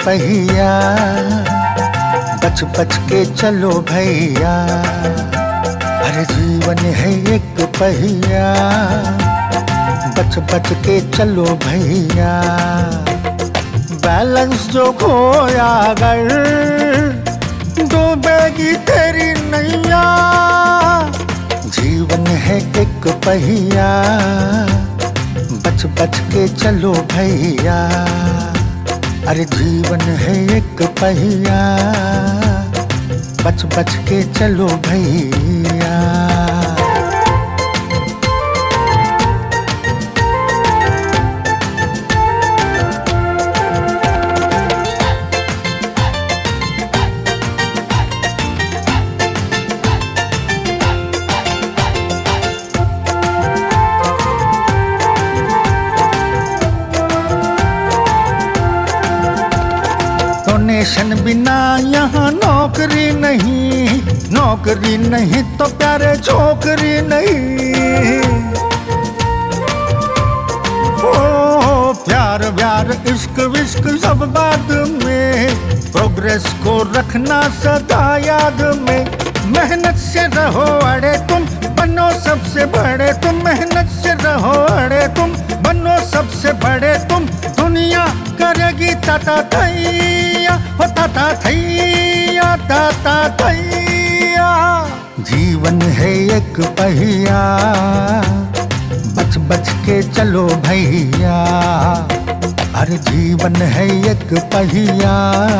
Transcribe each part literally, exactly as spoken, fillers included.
पहिया, बच बच के चलो भैया। हर जीवन है एक पहिया, बच बच के चलो भैया। बैलेंस जो खोया अगर डूबेगी तेरी नैया। जीवन है एक पहिया, बच बच के चलो भैया। अरे जीवन है एक पहिया, बच बच के चलो भैया। डोनेशन बिना यहाँ नौकरी नहीं, नौकरी नहीं तो प्यारे छोकरी नहीं। ओ प्यार व्यार इश्क विश्क सब बाद में, प्रोग्रेस को रखना सदा याद में। मेहनत से रहो अड़े तुम बनो सबसे बड़े तुम, मेहनत से रहो अड़े तुम बनो सबसे बड़े तुम। दुनिया करेगी ताता थैया, हो ताता थैया, ताता थैया। जीवन है एक पहिया, बच बच के चलो भैया। अरे जीवन है एक पहिया,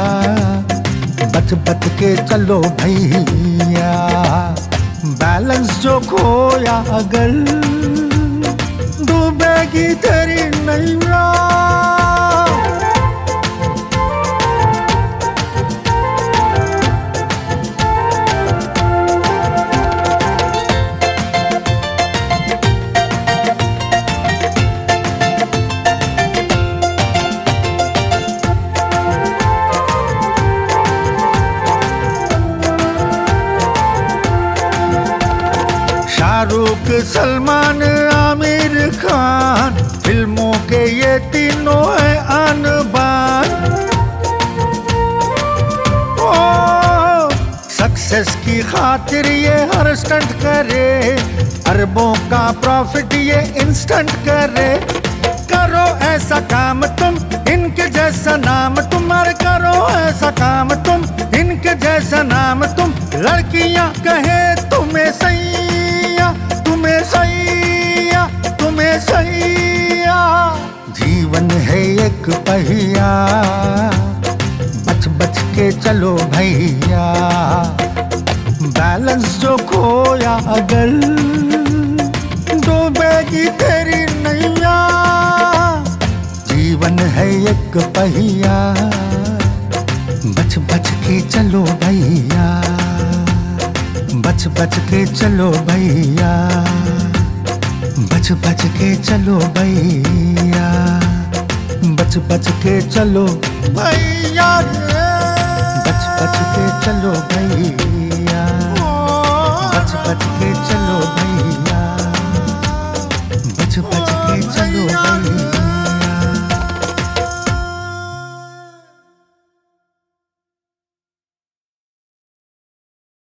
बच बच के चलो भैया। बैलेंस जो खोया अगर डूबेगी तेरी नैया। शाहरुख सलमान आमिर खान, फिल्मों के ये तीनों है आन बान। ओ सक्सेस की खातिर ये हर स्टंट करे, अरबों का प्रॉफिट ये इंस्टेंट करे। करो ऐसा काम तुम इनके जैसा नाम तुम्हारे, करो ऐसा काम तुम इनके जैसा नाम तुम। लड़कियां कहे तुम्हें सैया, तुम्हें सैया, तुम्हें सैया। जीवन है एक पहिया, बच बच के चलो भैया। बैलेंस जो खोया अगर डूबेगी तेरी नैया। जीवन है एक पहिया, बच बच के चलो भैया। बच बच के चलो भैया, बच बच के चलो भैया, बच बच के चलो भैया रे।